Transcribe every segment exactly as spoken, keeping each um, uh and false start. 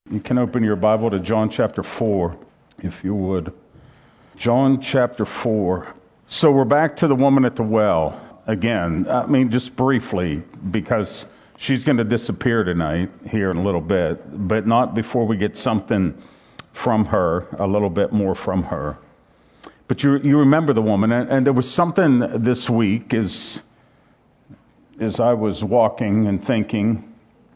You can open your Bible to John chapter four, if you would. John chapter four. So we're back to the woman at the well again. I mean, just briefly, because she's going to disappear tonight here in a little bit, but not before we get something from her, a little bit more from her. But you you remember the woman, and, and there was something this week as, as I was walking and thinking,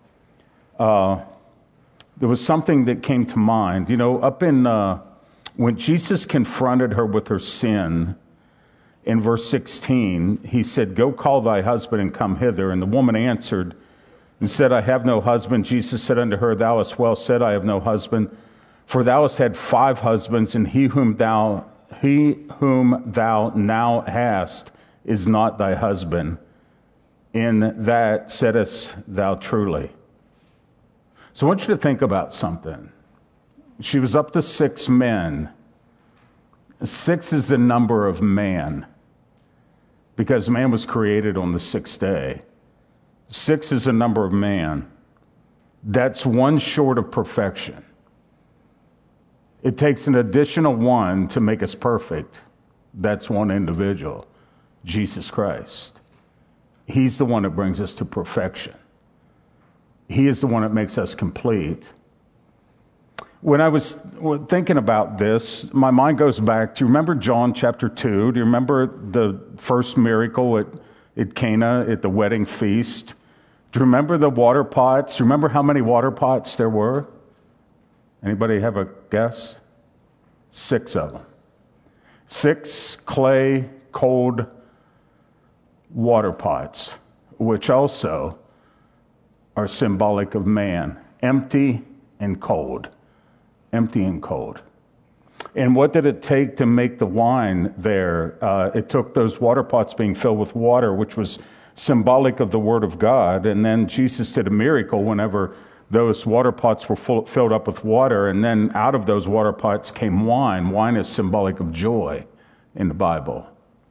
uh, there was something that came to mind. You know, up in, uh, when Jesus confronted her with her sin, in verse sixteen, he said, "Go call thy husband and come hither." And the woman answered and said, "I have no husband." Jesus said unto her, "Thou hast well said, I have no husband. For thou hast had five husbands, and he whom thou, he whom thou now hast is not thy husband. In that saidest thou truly." So I want you to think about something. She was up to six men. Six is the number of man, because man was created on the sixth day. Six is the number of man. That's one short of perfection. It takes an additional one to make us perfect. That's one individual, Jesus Christ. He's the one that brings us to perfection. He is the one that makes us complete. When I was thinking about this, my mind goes back to, remember John chapter two? Do you remember the first miracle at, at Cana at the wedding feast? Do you remember the water pots? Do you remember how many water pots there were? Anybody have a guess? Six of them. Six clay, cold water pots, which also are symbolic of man, empty and cold. Empty and cold. And what did it take to make the wine there? Uh, it took those water pots being filled with water, which was symbolic of the Word of God. And then Jesus did a miracle whenever those water pots were full, filled up with water. And then out of those water pots came wine. Wine is symbolic of joy in the Bible.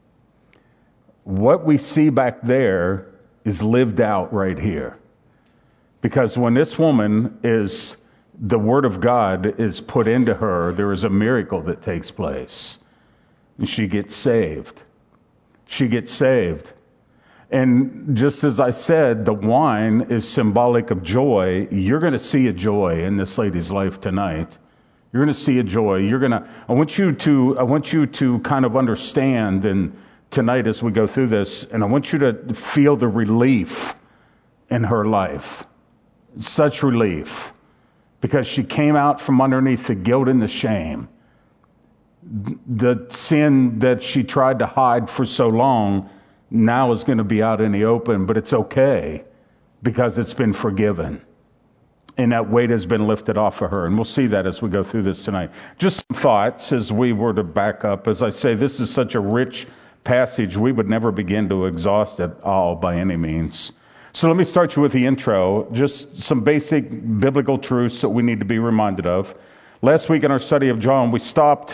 What we see back there is lived out right here. Because when this woman is, the Word of God is put into her, there is a miracle that takes place. And she gets saved. She gets saved. And just as I said, the wine is symbolic of joy. You're going to see a joy in this lady's life tonight. You're going to see a joy. You're going to, I want you to, I want you to kind of understand, and tonight as we go through this, and I want you to feel the relief in her life. Such relief, because she came out from underneath the guilt and the shame. The sin that she tried to hide for so long now is going to be out in the open, but it's okay because it's been forgiven. And that weight has been lifted off of her. And we'll see that as we go through this tonight. Just some thoughts as we were to back up. As I say, this is such a rich passage, we would never begin to exhaust it all by any means. So let me start you with the intro, just some basic biblical truths that we need to be reminded of. Last week in our study of John, we stopped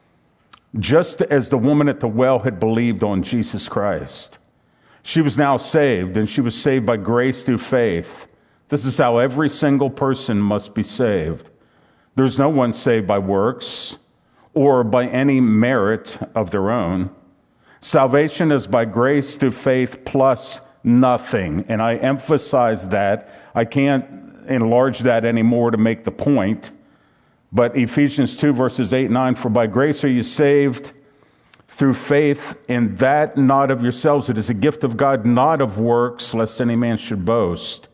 just as the woman at the well had believed on Jesus Christ. She was now saved, and she was saved by grace through faith. This is how every single person must be saved. There's no one saved by works or by any merit of their own. Salvation is by grace through faith plus nothing. And I emphasize that. I can't enlarge that anymore to make the point. But Ephesians two verses eight and nine, "For by grace are you saved through faith, and that not of yourselves. It is a gift of God, not of works, lest any man should boast."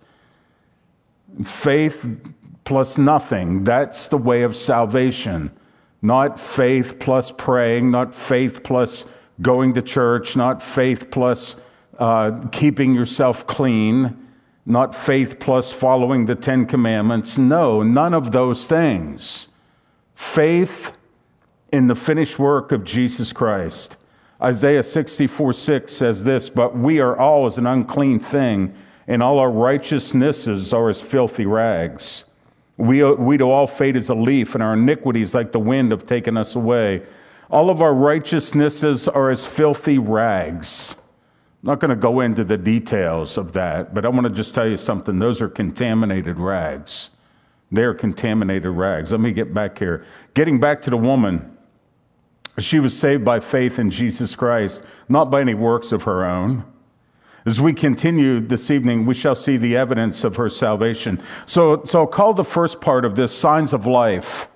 Faith plus nothing. That's the way of salvation. Not faith plus praying, not faith plus going to church, not faith plus Uh, keeping yourself clean, not faith plus following the Ten Commandments. No, none of those things. Faith in the finished work of Jesus Christ. Isaiah sixty-four six says this, "But we are all as an unclean thing, and all our righteousnesses are as filthy rags. We, we do all fade as a leaf, and our iniquities like the wind have taken us away. All of our righteousnesses are as filthy rags." I'm not going to go into the details of that, but I want to just tell you something. Those are contaminated rags. They're contaminated rags. Let me get back here. Getting back to the woman, she was saved by faith in Jesus Christ, not by any works of her own. As we continue this evening, we shall see the evidence of her salvation. So, so I'll call the first part of this signs of life.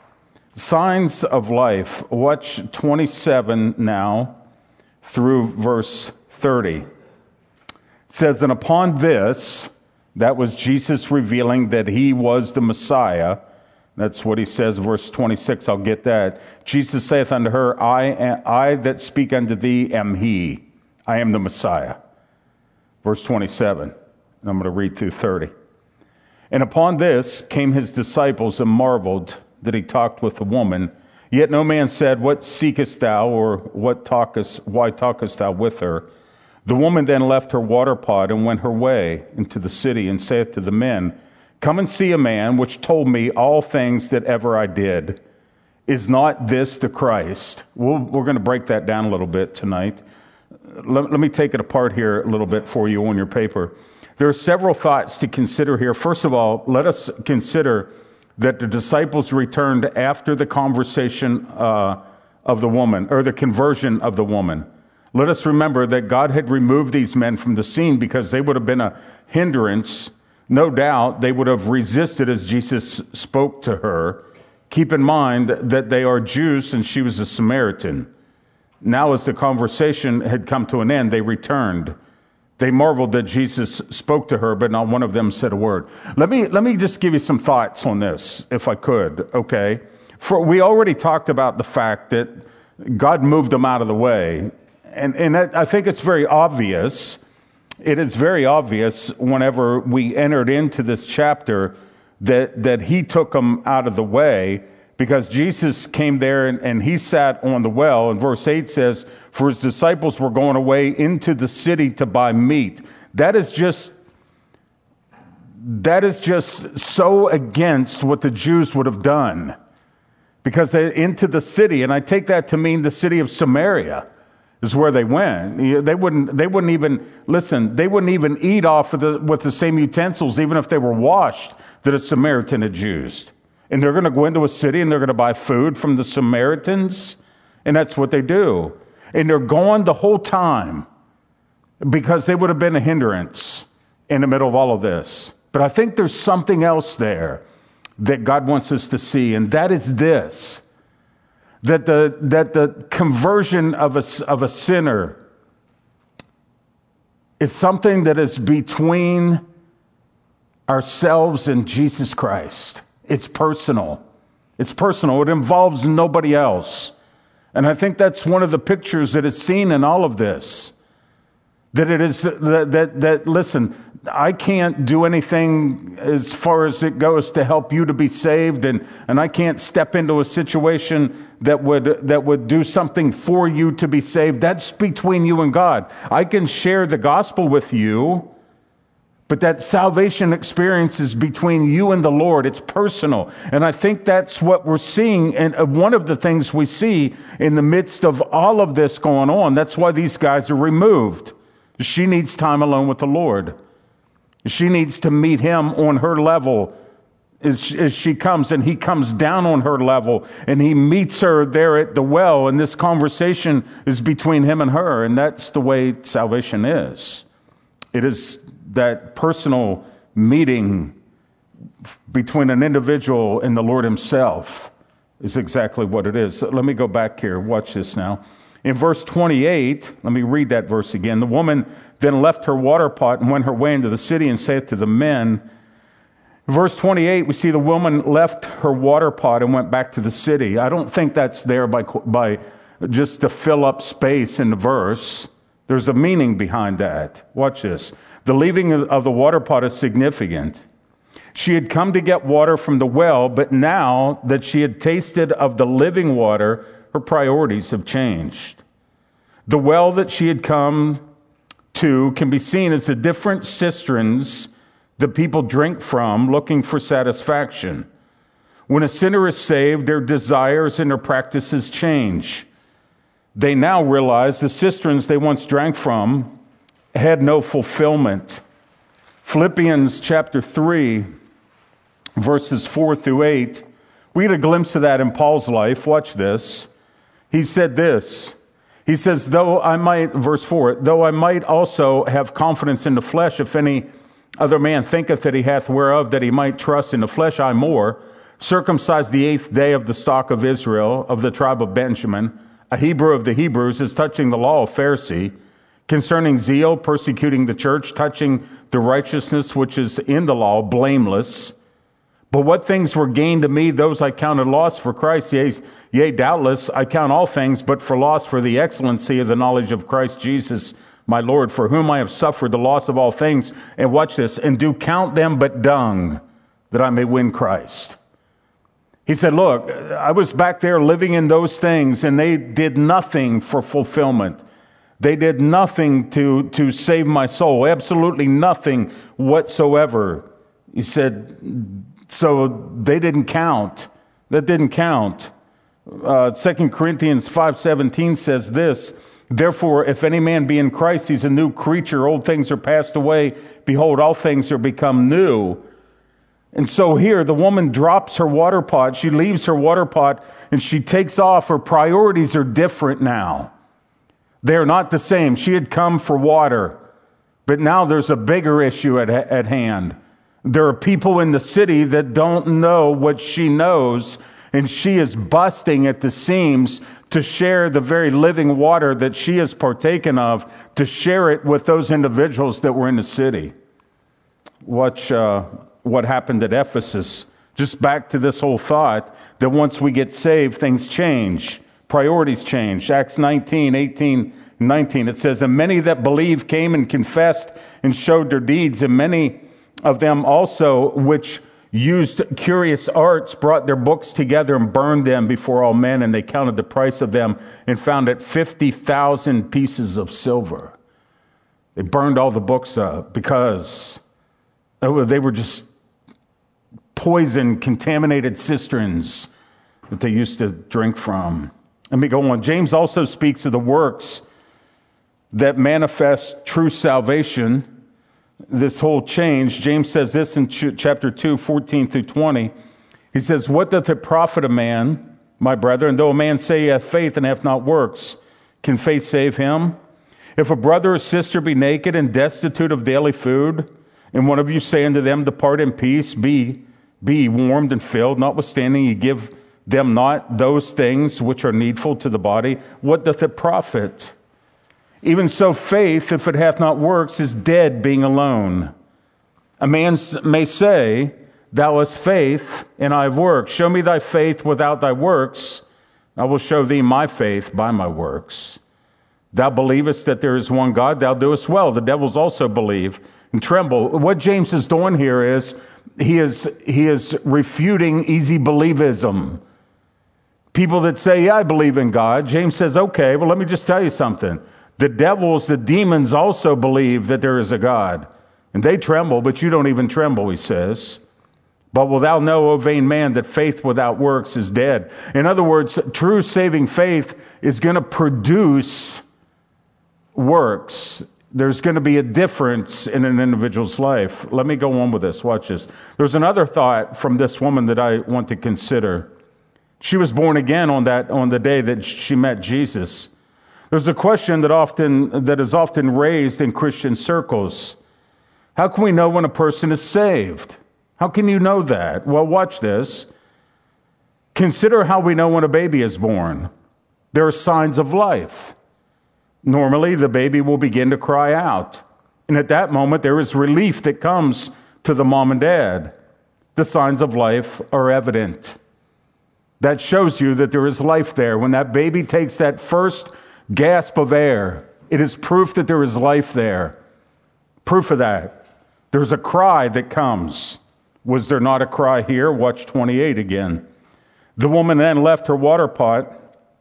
Signs of life. Watch twenty-seven now through verse thirty. It says, and upon this, that was Jesus revealing that he was the Messiah. That's what he says, verse twenty-six, I'll get that. Jesus saith unto her, I, am, I that speak unto thee am he. I am the Messiah. Verse twenty-seven, and I'm going to read through thirty. And upon this came his disciples and marveled that he talked with the woman. Yet no man said, what seekest thou, or what talkest, why talkest thou with her? The woman then left her water pot and went her way into the city, and saith to the men, come and see a man which told me all things that ever I did. Is not this the Christ? We'll, we're going to break that down a little bit tonight. Let, let me take it apart here a little bit for you on your paper. There are several thoughts to consider here. First of all, let us consider that the disciples returned after the conversation uh, of the woman, or the conversion of the woman. Let us remember that God had removed these men from the scene because they would have been a hindrance. No doubt they would have resisted as Jesus spoke to her. Keep in mind that they are Jews and she was a Samaritan. Now, as the conversation had come to an end, they returned. They marveled that Jesus spoke to her, but not one of them said a word. Let me let me just give you some thoughts on this, if I could, okay? For we already talked about the fact that God moved them out of the way. And, and I think it's very obvious. It is very obvious whenever we entered into this chapter that, that he took them out of the way, because Jesus came there and, and he sat on the well. And verse eight says, for his disciples were going away into the city to buy meat. That is just, that is just so against what the Jews would have done. Because they into the city, and I take that to mean the city of Samaria is where they went. They wouldn't, they wouldn't even, listen, they wouldn't even eat off of the, with the same utensils, even if they were washed, that a Samaritan had used. And they're going to go into a city and they're going to buy food from the Samaritans. And that's what they do. And they're going the whole time because they would have been a hindrance in the middle of all of this. But I think there's something else there that God wants us to see. And that is this, that the, that the conversion of a, of a sinner is something that is between ourselves and Jesus Christ. It's personal. It's personal. It involves nobody else. And I think that's one of the pictures that is seen in all of this. That it is, that, that, that listen, I can't do anything as far as it goes to help you to be saved, and, and I can't step into a situation that would, that would do something for you to be saved. That's between you and God. I can share the gospel with you, but that salvation experience is between you and the Lord. It's personal. And I think that's what we're seeing. And one of the things we see in the midst of all of this going on, that's why these guys are removed. She needs time alone with the Lord. She needs to meet him on her level as, as she comes, and he comes down on her level, and he meets her there at the well, and this conversation is between him and her, and that's the way salvation is. It is that personal meeting between an individual and the Lord himself is exactly what it is. So let me go back here. Watch this now. In verse twenty-eight, let me read that verse again. The woman then left her water pot and went her way into the city and saith to the men. In verse twenty-eight, we see the woman left her water pot and went back to the city. I don't think that's there by, by just to fill up space in the verse. There's a meaning behind that. Watch this. The leaving of the water pot is significant. She had come to get water from the well, but now that she had tasted of the living water, her priorities have changed. The well that she had come to can be seen as the different cisterns that people drink from looking for satisfaction. When a sinner is saved, their desires and their practices change. They now realize the cisterns they once drank from had no fulfillment. Philippians chapter three, verses four through eight, we get a glimpse of that in Paul's life. Watch this. He said this. He says, though I might, verse four, though I might also have confidence in the flesh, if any other man thinketh that he hath whereof that he might trust in the flesh, I more, circumcised the eighth day of the stock of Israel, of the tribe of Benjamin, a Hebrew of the Hebrews, as touching the law, a Pharisee, concerning zeal, persecuting the church, touching the righteousness which is in the law, blameless. But what things were gained to me, those I counted loss for Christ. Yea, yea, doubtless, I count all things, but for loss for the excellency of the knowledge of Christ Jesus, my Lord, for whom I have suffered the loss of all things. And watch this, and do count them but dung, that I may win Christ. He said, look, I was back there living in those things, and they did nothing for fulfillment. They did nothing to, to save my soul, absolutely nothing whatsoever. He said, so they didn't count. That didn't count. Uh, Second Corinthians five seventeen says this, therefore, if any man be in Christ, he's a new creature. Old things are passed away. Behold, all things are become new. And so here, the woman drops her water pot. She leaves her water pot and she takes off. Her priorities are different now. They're not the same. She had come for water, but now there's a bigger issue at, at hand. There are people in the city that don't know what she knows, and she is busting at the seams to share the very living water that she has partaken of, to share it with those individuals that were in the city. Watch uh, what happened at Ephesus. Just back to this whole thought that once we get saved, things change. Priorities change. Acts nineteen, eighteen, nineteen. It says, and many that believed came and confessed and showed their deeds, and many of them also which used curious arts brought their books together and burned them before all men, and they counted the price of them and found it fifty thousand pieces of silver. They burned all the books up because they were just poison, contaminated cisterns that they used to drink from. Let me go on. James also speaks of the works that manifest true salvation. This whole change. James says this in ch- chapter two, fourteen through twenty. He says, what doth it profit a man, my brethren, though a man say he hath faith and hath not works? Can faith save him? If a brother or sister be naked and destitute of daily food, and one of you say unto them, depart in peace, be, be warmed and filled, notwithstanding ye give them not those things which are needful to the body, what doth it profit? Even so, faith, if it hath not works, is dead being alone. A man may say, thou hast faith, and I have works. Show me thy faith without thy works. I will show thee my faith by my works. Thou believest that there is one God, thou doest well. The devils also believe and tremble. What James is doing here is, he is, he is refuting easy believism. People that say, yeah, I believe in God. James says, okay, well, let me just tell you something. The devils, the demons also believe that there is a God. And they tremble, but you don't even tremble, he says. But wilt thou know, O vain man, that faith without works is dead? In other words, true saving faith is going to produce works. There's going to be a difference in an individual's life. Let me go on with this. Watch this. There's another thought from this woman that I want to consider. She was born again on that on the day that she met Jesus. There's a question that often that is often raised in Christian circles. How can we know when a person is saved? How can you know that? Well, watch this. Consider how we know when a baby is born. There are signs of life. Normally, the baby will begin to cry out. And at that moment, there is relief that comes to the mom and dad. The signs of life are evident. That shows you that there is life there. When that baby takes that first gasp of air, it is proof that there is life there. Proof of that. There's a cry that comes. Was there not a cry here? Watch twenty-eight again. The woman then left her water pot,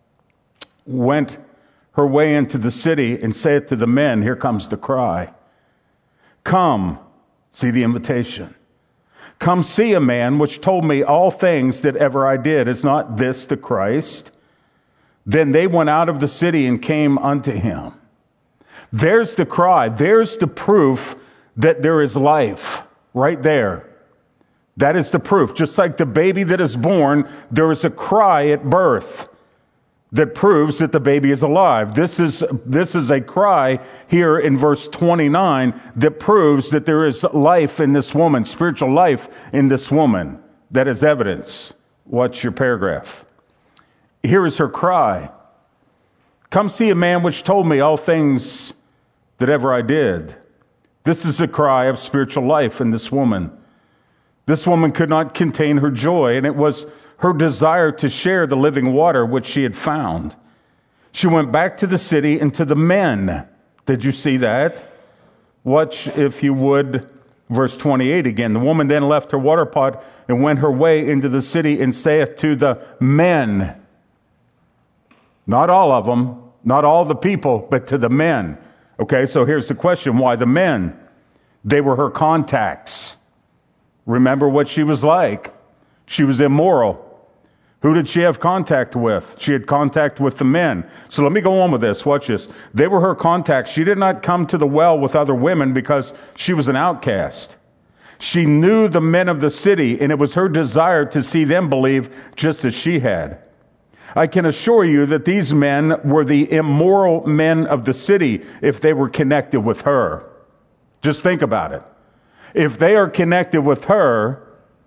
went her way into the city, and said to the men, here comes the cry. Come, see the invitation. Come see a man which told me all things that ever I did. Is not this the Christ? Then they went out of the city and came unto him. There's the cry. There's the proof that there is life right there. That is the proof. Just like the baby that is born, there is a cry at birth that proves that the baby is alive. This is, this is a cry here in verse twenty-nine that proves that there is life in this woman, spiritual life in this woman. That is evidence. Watch your paragraph. Here is her cry. Come see a man which told me all things that ever I did. This is a cry of spiritual life in this woman. This woman could not contain her joy, and it was her desire to share the living water which she had found. She went back to the city and to the men. Did you see that? Watch, if you would, verse twenty-eight again. The woman then left her water pot and went her way into the city and saith to the men, not all of them, not all the people, but to the men. Okay, so here's the question. Why the men? They were her contacts. Remember what she was like. She was immoral. Who did she have contact with? She had contact with the men. So let me go on with this. Watch this. They were her contacts. She did not come to the well with other women because she was an outcast. She knew the men of the city, and it was her desire to see them believe just as she had. I can assure you that these men were the immoral men of the city if they were connected with her. Just think about it. If they are connected with her,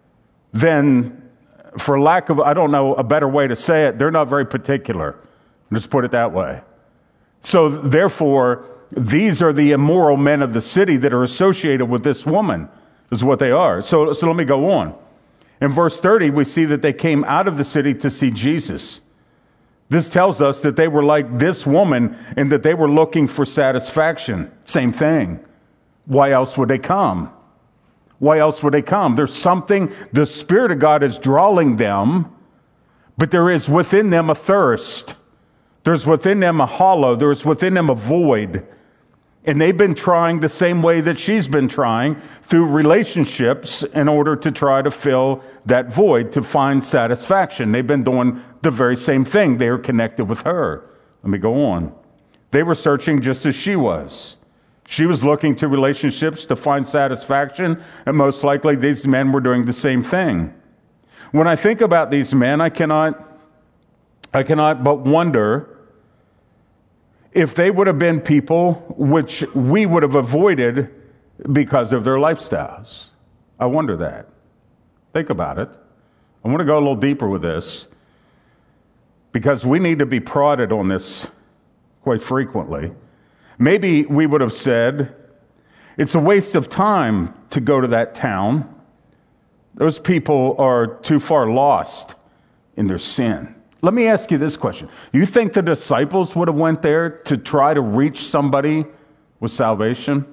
then for lack of, I don't know a better way to say it, they're not very particular. Let's put it that way. So therefore, these are the immoral men of the city that are associated with this woman, is what they are. So, so let me go on. In verse thirty, we see that they came out of the city to see Jesus. This tells us that they were like this woman and that they were looking for satisfaction. Same thing. Why else would they come? Why else would they come? There's something, the Spirit of God is drawing them, but there is within them a thirst. There's within them a hollow. There's within them a void. And they've been trying the same way that she's been trying, through relationships, in order to try to fill that void, to find satisfaction. They've been doing the very same thing. They are connected with her. Let me go on. They were searching just as she was. She was looking to relationships to find satisfaction, and most likely these men were doing the same thing. When I think about these men, I cannot, I cannot but wonder if they would have been people which we would have avoided because of their lifestyles. I wonder that. Think about it. I want to go a little deeper with this, because we need to be prodded on this quite frequently. Maybe we would have said, it's a waste of time to go to that town. Those people are too far lost in their sin. Let me ask you this question. You think the disciples would have went there to try to reach somebody with salvation?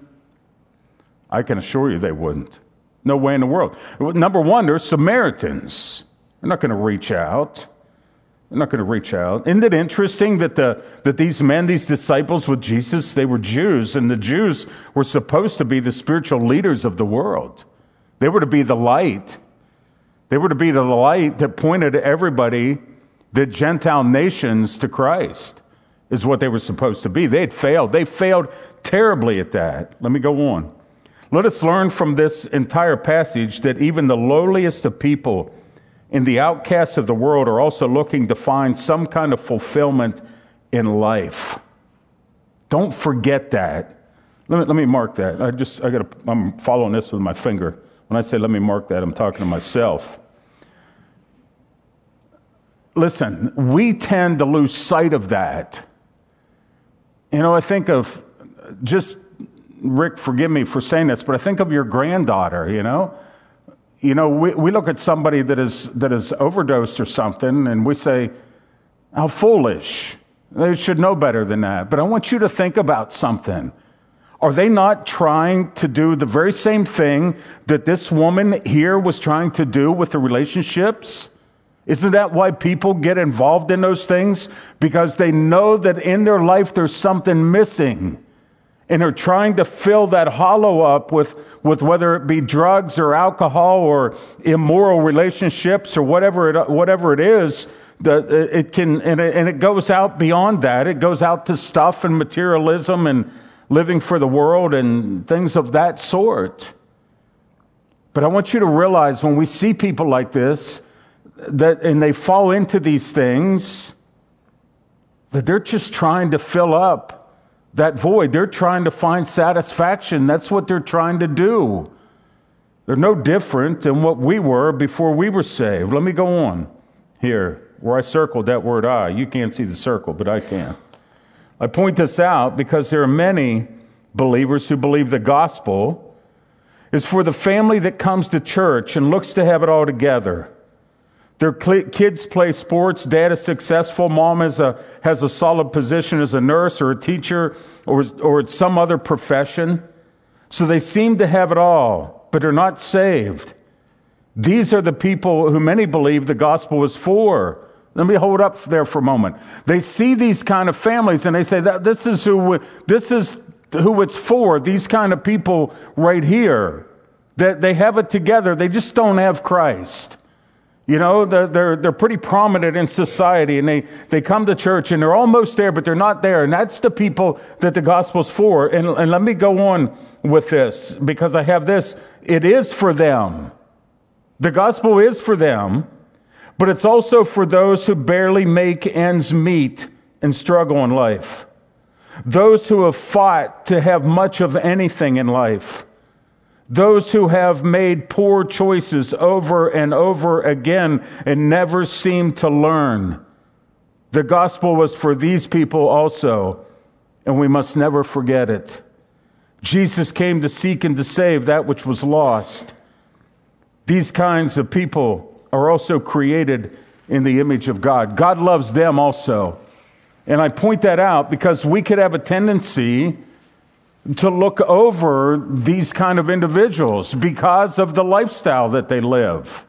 I can assure you they wouldn't. No way in the world. Number one, they're Samaritans. They're not going to reach out. They're not going to reach out. Isn't it interesting that the that these men, these disciples with Jesus, they were Jews, and the Jews were supposed to be the spiritual leaders of the world. They were to be the light. They were to be the light that pointed everybody, the Gentile nations, to Christ, is what they were supposed to be. They had failed. They failed terribly at that. Let me go on. Let us learn from this entire passage that even the lowliest of people and the outcasts of the world are also looking to find some kind of fulfillment in life. Don't forget that. Let me, let me mark that. I just, I got. I'm following this with my finger. When I say let me mark that, I'm talking to myself. Listen, we tend to lose sight of that. You know, I think of just, Rick, forgive me for saying this, but I think of your granddaughter, you know. You know, we, we look at somebody that is that is overdosed or something, and we say, how foolish. They should know better than that. But I want you to think about something. Are they not trying to do the very same thing that this woman here was trying to do with the relationships? Isn't that why people get involved in those things? Because they know that in their life there's something missing. And are trying to fill that hollow up with, with whether it be drugs or alcohol or immoral relationships or whatever it, whatever it is. That it can, and it, and it goes out beyond that. It goes out to stuff and materialism and living for the world and things of that sort. But I want you to realize when we see people like this, that and they fall into these things, that they're just trying to fill up that void. They're trying to find satisfaction. That's what they're trying to do. They're no different than what we were before we were saved. Let me go on here, where I circled that word I. You can't see the circle, but I can. I point this out because there are many believers who believe the gospel is for the family that comes to church and looks to have it all together. Their kids play sports, dad is successful, mom is a, has a solid position as a nurse or a teacher or, or some other profession. So they seem to have it all, but they're not saved. These are the people who many believe the gospel is for. Let me hold up there for a moment. They see these kind of families and they say that this is who this is who it's for. These kind of people right here, that they have it together. They just don't have Christ. You know, they're, they're, they're pretty prominent in society, and they, they come to church, and they're almost there, but they're not there. And that's the people that the gospel's for. And, and let me go on with this, because I have this. It is for them. The gospel is for them, but it's also for those who barely make ends meet and struggle in life. Those who have fought to have much of anything in life. Those who have made poor choices over and over again and never seem to learn. The gospel was for these people also, and we must never forget it. Jesus came to seek and to save that which was lost. These kinds of people are also created in the image of God. God loves them also. And I point that out because we could have a tendency to look over these kind of individuals because of the lifestyle that they live.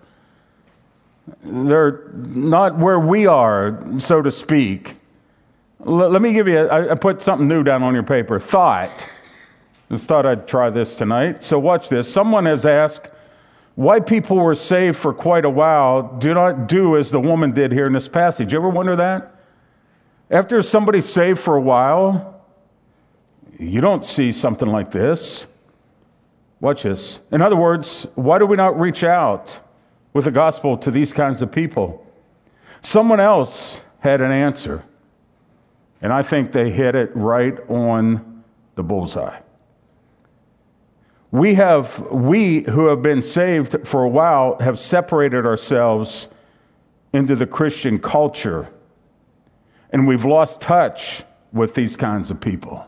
They're not where we are, so to speak. L- let me give you, a, I put something new down on your paper. Thought. Just thought I'd try this tonight. So watch this. Someone has asked why people were saved for quite a while do not do as the woman did here in this passage. You ever wonder that? After somebody's saved for a while, you don't see something like this. Watch this. In other words, why do we not reach out with the gospel to these kinds of people? Someone else had an answer, and I think they hit it right on the bullseye. We have, we who have been saved for a while have separated ourselves into the Christian culture, and we've lost touch with these kinds of people.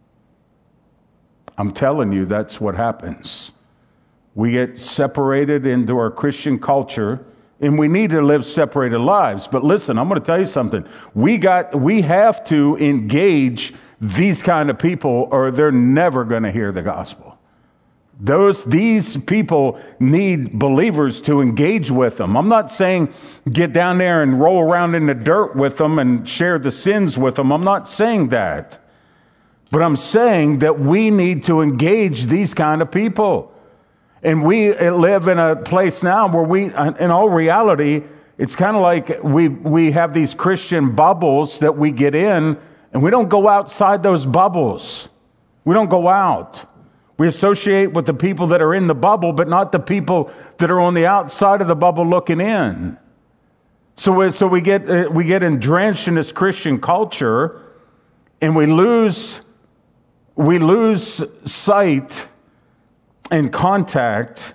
I'm telling you, that's what happens. We get separated into our Christian culture, and we need to live separated lives. But listen, I'm going to tell you something. We got, we have to engage these kind of people, or they're never going to hear the gospel. Those, these people need believers to engage with them. I'm not saying get down there and roll around in the dirt with them and share the sins with them. I'm not saying that. But I'm saying that we need to engage these kind of people. And we live in a place now where we, in all reality, it's kind of like we, we have these Christian bubbles that we get in, and we don't go outside those bubbles. We don't go out. We associate with the people that are in the bubble, but not the people that are on the outside of the bubble looking in. So, so we get, we get drenched in this Christian culture, and we lose We lose sight and contact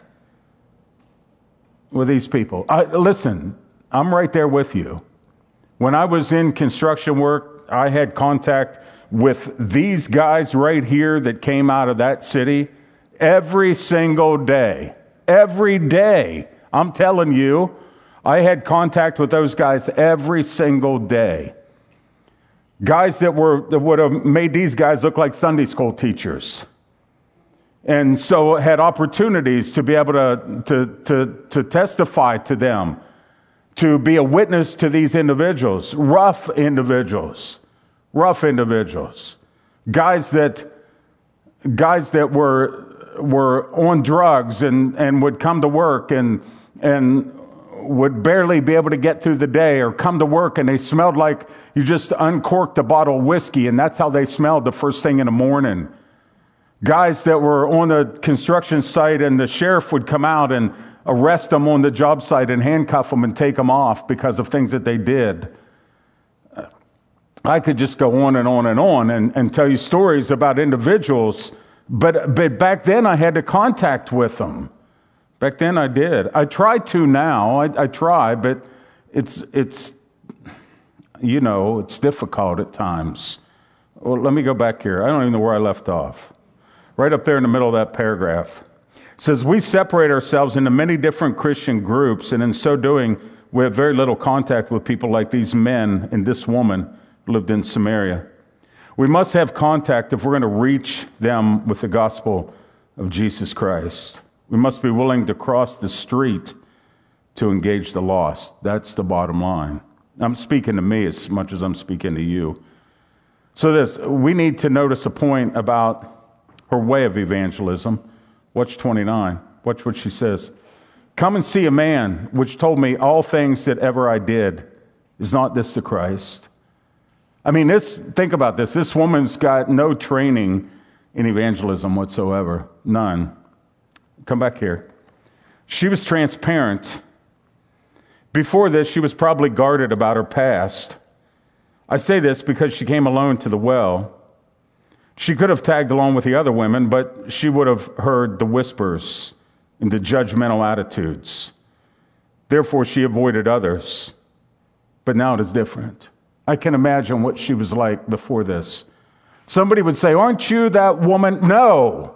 with these people. I, listen, I'm right there with you. When I was in construction work, I had contact with these guys right here that came out of that city every single day. Every day. I'm telling you, I had contact with those guys every single day. Guys that were that would have made these guys look like Sunday school teachers. And so had opportunities to be able to, to, to, to testify to them, to be a witness to these individuals, rough individuals, rough individuals, guys that guys that were were on drugs and, and would come to work and and would barely be able to get through the day, or come to work and they smelled like you just uncorked a bottle of whiskey, and that's how they smelled the first thing in the morning. Guys that were on the construction site, and the sheriff would come out and arrest them on the job site and handcuff them and take them off because of things that they did. I could just go on and on and on and, and tell you stories about individuals, but, but back then I had to contact with them. Back then I did. I try to now. I, I try, but it's, it's, you know, it's difficult at times. Well, let me go back here. I don't even know where I left off. Right up there in the middle of that paragraph. It says, we separate ourselves into many different Christian groups, and in so doing, we have very little contact with people like these men and this woman who lived in Samaria. We must have contact if we're going to reach them with the gospel of Jesus Christ. We must be willing to cross the street to engage the lost. That's the bottom line. I'm speaking to me as much as I'm speaking to you. So this, we need to notice a point about her way of evangelism. Watch twenty-nine. Watch what she says. Come and see a man which told me all things that ever I did. Is not this the Christ? I mean, this. Think about this. This woman's got no training in evangelism whatsoever. None. Come back here. She was transparent. Before this, she was probably guarded about her past. I say this because she came alone to the well. She could have tagged along with the other women, but she would have heard the whispers and the judgmental attitudes. Therefore, she avoided others. But now it is different. I can imagine what she was like before this. Somebody would say, aren't you that woman? No.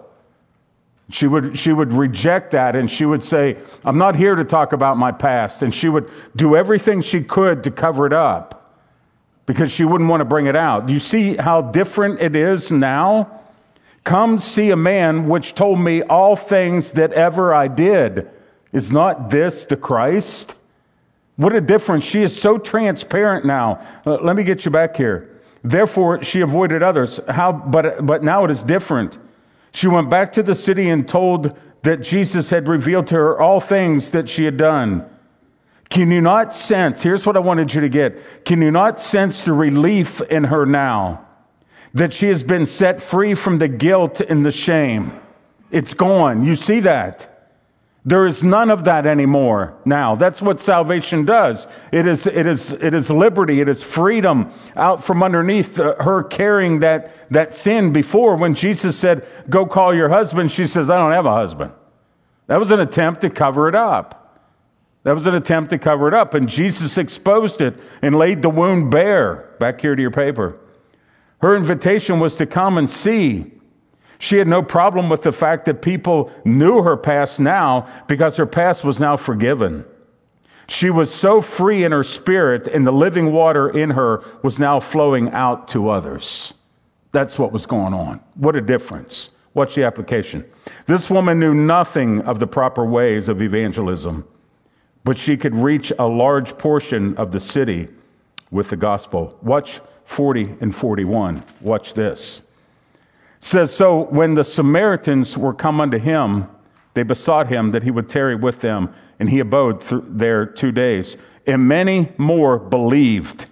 She would, she would reject that, and she would say, I'm not here to talk about my past. And she would do everything she could to cover it up because she wouldn't want to bring it out. Do you see how different it is now? Come see a man which told me all things that ever I did. Is not this the Christ? What a difference. She is so transparent now. Uh, let me get you back here. Therefore, she avoided others. How? But, but now it is different. She went back to the city and told that Jesus had revealed to her all things that she had done. Can you not sense, here's what I wanted you to get. Can you not sense the relief in her now? That she has been set free from the guilt and the shame. It's gone. You see that? There is none of that anymore now. That's what salvation does. It is, it is, it is liberty. It is freedom out from underneath her carrying that, that sin. Before, when Jesus said, go call your husband, she says, I don't have a husband. That was an attempt to cover it up. That was an attempt to cover it up. And Jesus exposed it and laid the wound bare. Back here to your paper. Her invitation was to come and see. She had no problem with the fact that people knew her past now because her past was now forgiven. She was so free in her spirit, and the living water in her was now flowing out to others. That's what was going on. What a difference. What's the application? This woman knew nothing of the proper ways of evangelism, but she could reach a large portion of the city with the gospel. Watch forty and forty-one. Watch this. It says, so when the Samaritans were come unto him, they besought him that he would tarry with them, and he abode th- there two days. And many more believed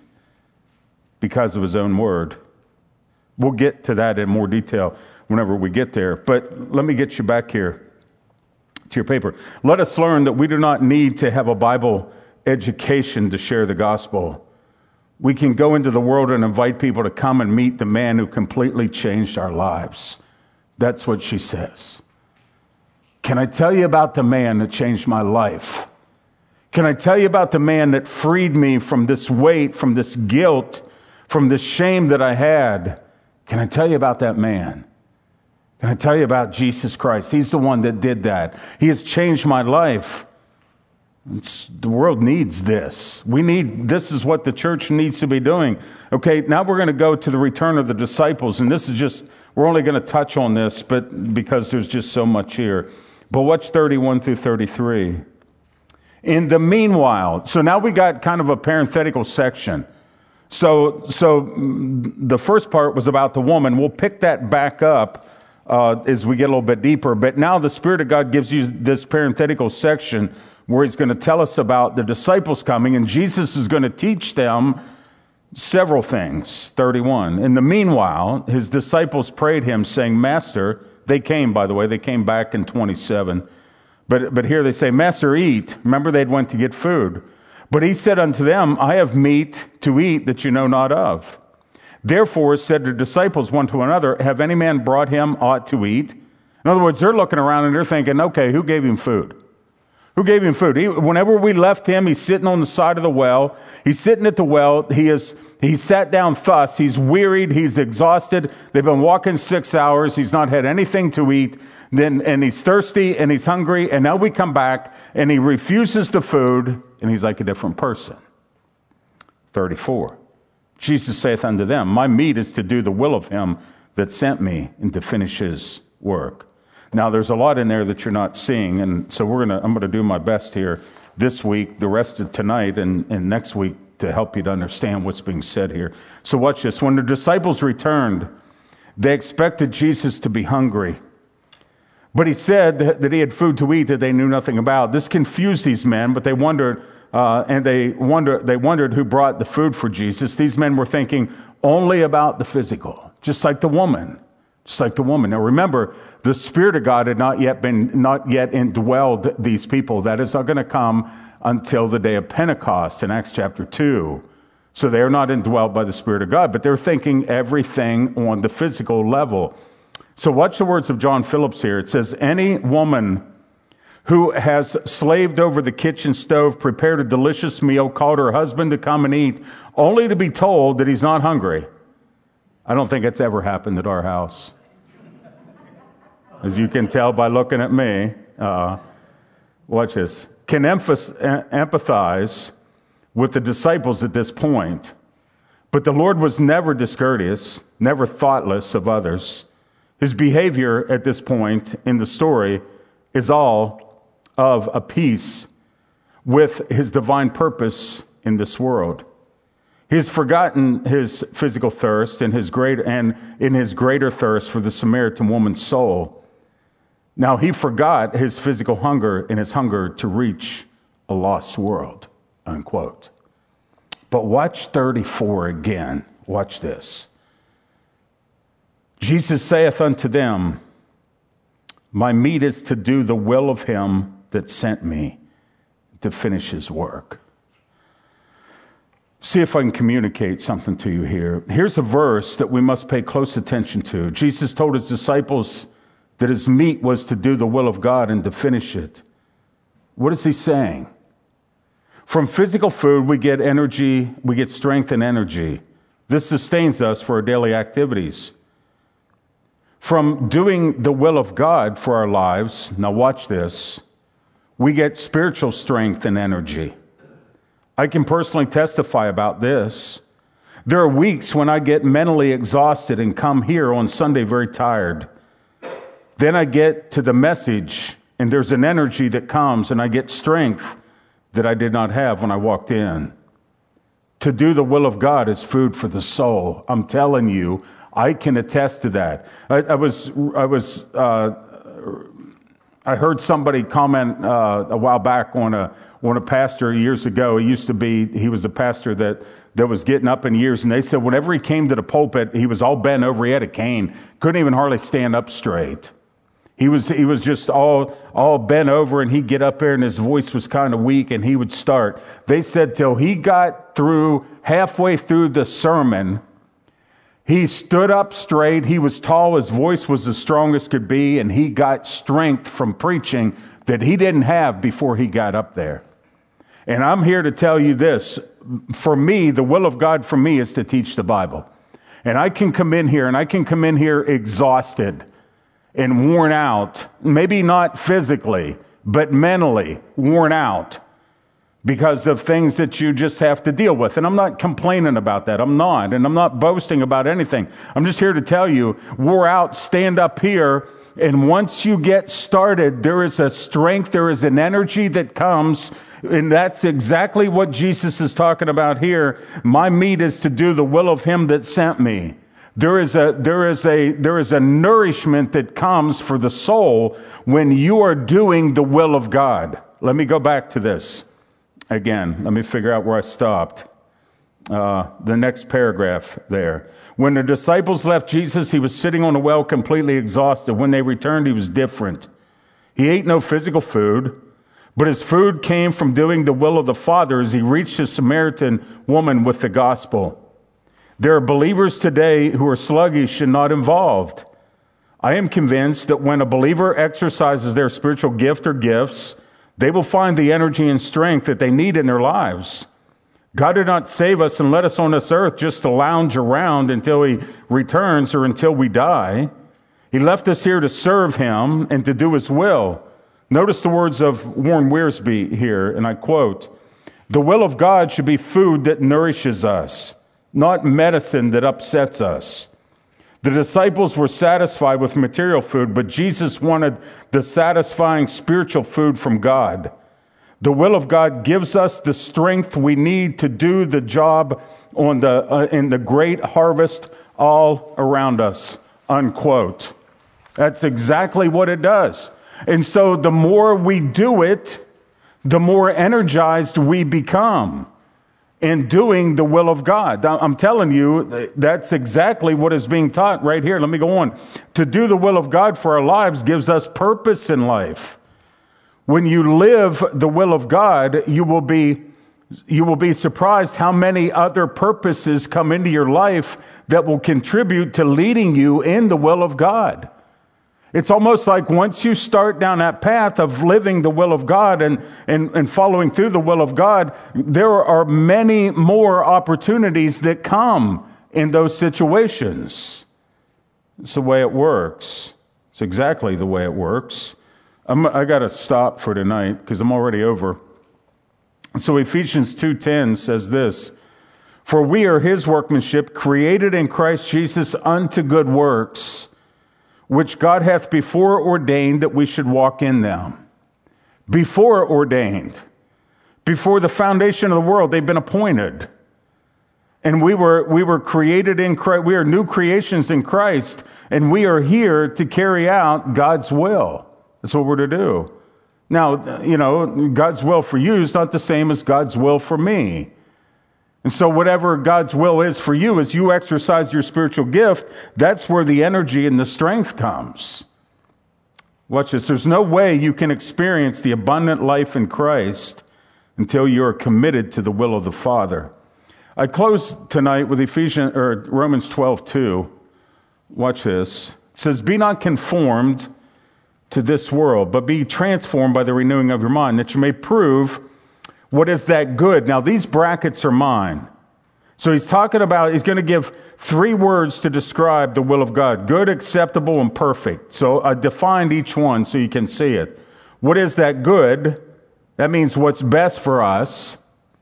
because of his own word. We'll get to that in more detail whenever we get there. But let me get you back here to your paper. Let us learn that we do not need to have a Bible education to share the gospel. We can go into the world and invite people to come and meet the man who completely changed our lives. That's what she says. Can I tell you about the man that changed my life? Can I tell you about the man that freed me from this weight, from this guilt, from this shame that I had? Can I tell you about that man? Can I tell you about Jesus Christ? He's the one that did that. He has changed my life. It's, the world needs this. We need, this is what the church needs to be doing. Okay, now we're going to go to the return of the disciples, and this is just, we're only going to touch on this, but because there's just so much here. But watch thirty-one through thirty-three. In the meanwhile, so now we got kind of a parenthetical section. So, so the first part was about the woman. We'll pick that back up uh, as we get a little bit deeper. But now the Spirit of God gives you this parenthetical section where he's going to tell us about the disciples coming, and Jesus is going to teach them several things. thirty-one. In the meanwhile, his disciples prayed him, saying, Master, They came, by the way, they came back in twenty-seven. But, but here they say, Master, eat. Remember, they'd went to get food. But he said unto them, I have meat to eat that you know not of. Therefore said the disciples one to another, have any man brought him aught to eat? In other words, they're looking around and they're thinking, okay, who gave him food? Who gave him food? He, whenever we left him, he's sitting on the side of the well. He's sitting at the well. He is he sat down thus. He's wearied. He's exhausted. They've been walking six hours. He's not had anything to eat. Then and he's thirsty and he's hungry. And now we come back and he refuses the food and he's like a different person. thirty-four. Jesus saith unto them, my meat is to do the will of him that sent me and to finish his work. Now, there's a lot in there that you're not seeing, and so we're gonna. I'm going to do my best here this week, the rest of tonight, and, and next week to help you to understand what's being said here. So watch this. When the disciples returned, they expected Jesus to be hungry, but he said that, that he had food to eat that they knew nothing about. This confused these men, but they wondered, uh, and they wonder they wondered who brought the food for Jesus. These men were thinking only about the physical, just like the woman. Just like the woman. Now remember, the Spirit of God had not yet been, not yet indwelled these people. That is not going to come until the day of Pentecost in Acts chapter two. So they are not indwelled by the Spirit of God, but they're thinking everything on the physical level. So watch the words of John Phillips here. It says, any woman who has slaved over the kitchen stove, prepared a delicious meal, called her husband to come and eat, only to be told that he's not hungry. I don't think it's ever happened at our house. As you can tell by looking at me, uh, watch this, can empathize with the disciples at this point. But the Lord was never discourteous, never thoughtless of others. His behavior at this point in the story is all of a piece with his divine purpose in this world. He's forgotten his physical thirst and his great and in his greater thirst for the Samaritan woman's soul. Now he forgot his physical hunger and his hunger to reach a lost world, unquote. But watch thirty-four again. Watch this. Jesus saith unto them, my meat is to do the will of him that sent me to finish his work. See if I can communicate something to you here. Here's a verse that we must pay close attention to. Jesus told his disciples that his meat was to do the will of God and to finish it. What is he saying? From physical food, we get energy, we get strength and energy. This sustains us for our daily activities. From doing the will of God for our lives, now watch this, we get spiritual strength and energy. I can personally testify about this. There are weeks when I get mentally exhausted and come here on Sunday very tired. Then I get to the message and there's an energy that comes and I get strength that I did not have when I walked in. To do the will of God is food for the soul. I'm telling you, I can attest to that. I, I was, I was, uh, I heard somebody comment uh, a while back on a on a pastor years ago. He used to be, he was a pastor that, that was getting up in years, and they said whenever he came to the pulpit, he was all bent over. He had a cane, couldn't even hardly stand up straight. He was he was just all all bent over, and he'd get up there, and his voice was kind of weak, and he would start. They said till he got through halfway through the sermon, he stood up straight. He was tall. His voice was as strong as could be, and he got strength from preaching that he didn't have before he got up there. And I'm here to tell you this. For me, the will of God for me is to teach the Bible. And I can come in here, and I can come in here exhausted and worn out, maybe not physically, but mentally worn out because of things that you just have to deal with. And I'm not complaining about that. I'm not. And I'm not boasting about anything. I'm just here to tell you, wore out, stand up here. And once you get started, there is a strength, there is an energy that comes. And that's exactly what Jesus is talking about here. My meat is to do the will of him that sent me. There is a, there is a, there is a nourishment that comes for the soul when you are doing the will of God. Let me go back to this again. Let me figure out where I stopped. Uh, the next paragraph there. When the disciples left Jesus, he was sitting on a well completely exhausted. When they returned, he was different. He ate no physical food, but his food came from doing the will of the Father as he reached a Samaritan woman with the gospel. There are believers today who are sluggish and not involved. I am convinced that when a believer exercises their spiritual gift or gifts, they will find the energy and strength that they need in their lives. God did not save us and let us on this earth just to lounge around until he returns or until we die. He left us here to serve him and to do his will. Notice the words of Warren Wiersbe here, and I quote, "The will of God should be food that nourishes us, not medicine that upsets us." The disciples were satisfied with material food, but Jesus wanted the satisfying spiritual food from God. The will of God gives us the strength we need to do the job on the uh, in the great harvest all around us, unquote. That's exactly what it does. And so the more we do it, the more energized we become in doing the will of God. I'm telling you, that's exactly what is being taught right here. Let me go on. To do the will of God for our lives gives us purpose in life. When you live the will of God, you will be you will be surprised how many other purposes come into your life that will contribute to leading you in the will of God. It's almost like once you start down that path of living the will of God and, and, and following through the will of God, there are many more opportunities that come in those situations. It's the way it works. It's exactly the way it works. I'm, I got to stop for tonight because I'm already over. So Ephesians two ten says this, "For we are his workmanship, created in Christ Jesus unto good works, which God hath before ordained that we should walk in them." Before ordained. Before the foundation of the world, they've been appointed. And we were we were created in Christ. We are new creations in Christ, and we are here to carry out God's will. That's what we're to do. Now, you know, God's will for you is not the same as God's will for me. And so whatever God's will is for you, as you exercise your spiritual gift, that's where the energy and the strength comes. Watch this. There's no way you can experience the abundant life in Christ until you're committed to the will of the Father. I close tonight with Ephesians or Romans twelve two. Watch this. It says, "Be not conformed to this world, but be transformed by the renewing of your mind, that you may prove what is that good." Now, these brackets are mine. So he's talking about, he's going to give three words to describe the will of God: good, acceptable, and perfect. So I defined each one so you can see it. What is that good? That means what's best for us.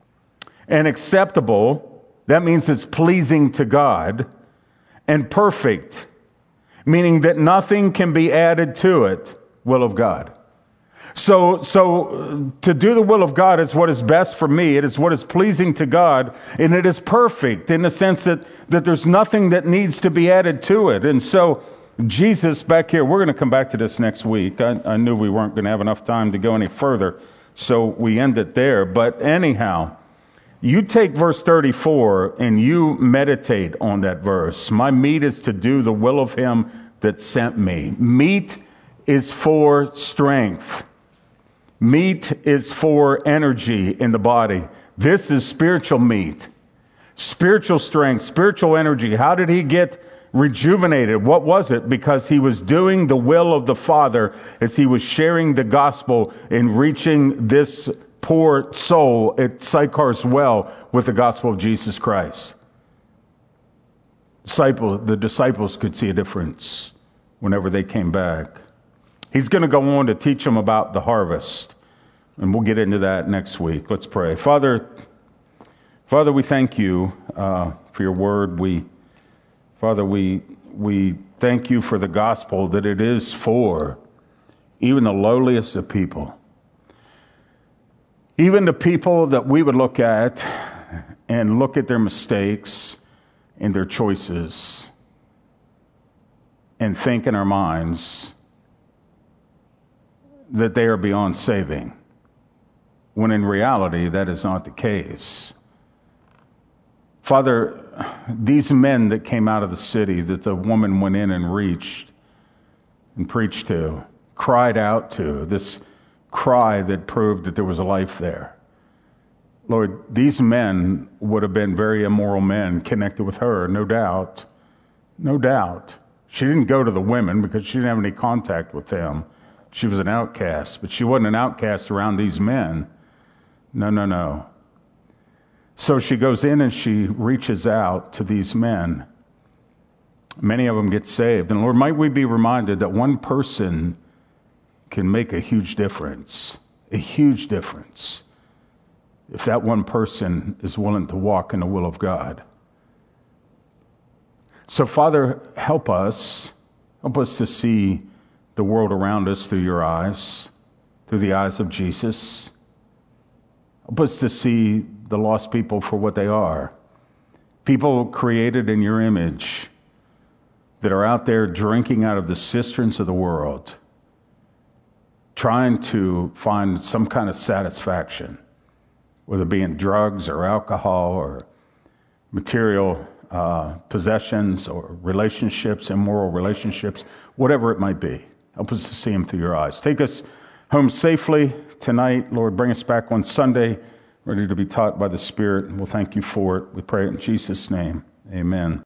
And acceptable, that means it's pleasing to God. And perfect, meaning that nothing can be added to it, will of God. So, so to do the will of God is what is best for me. It is what is pleasing to God, and it is perfect in the sense that, that there's nothing that needs to be added to it. And so Jesus back here, we're going to come back to this next week. I, I knew we weren't going to have enough time to go any further, so we end it there. But anyhow, you take verse thirty-four and you meditate on that verse. My meat is to do the will of him that sent me. Meat is for strength. Meat is for energy in the body. This is spiritual meat. Spiritual strength, spiritual energy. How did he get rejuvenated? What was it? Because he was doing the will of the Father as he was sharing the gospel and reaching this poor soul at Sychar's well with the gospel of Jesus Christ. Disciple, the disciples could see a difference whenever they came back. He's going to go on to teach them about the harvest, and we'll get into that next week. Let's pray. Father, Father, we thank you uh, for your word. We, Father, we we thank you for the gospel, that it is for even the lowliest of people, even the people that we would look at and look at their mistakes and their choices and think in our minds that they are beyond saving, when in reality that is not the case. Father, these men that came out of the city that the woman went in and reached and preached to, cried out to, this cry that proved that there was a life there. Lord, these men would have been very immoral men connected with her, no doubt. No doubt. She didn't go to the women because she didn't have any contact with them. She was an outcast, but she wasn't an outcast around these men. No, no, no. So she goes in and she reaches out to these men. Many of them get saved. And Lord, might we be reminded that one person can make a huge difference, a huge difference, if that one person is willing to walk in the will of God. So, Father, help us. Help us to see the world around us through your eyes, through the eyes of Jesus. Help us to see the lost people for what they are. People created in your image that are out there drinking out of the cisterns of the world, trying to find some kind of satisfaction, whether it be in drugs or alcohol or material uh, possessions or relationships, immoral relationships, whatever it might be. Help us to see them through your eyes. Take us home safely tonight. Lord, bring us back on Sunday, ready to be taught by the Spirit. We'll thank you for it. We pray it in Jesus' name. Amen.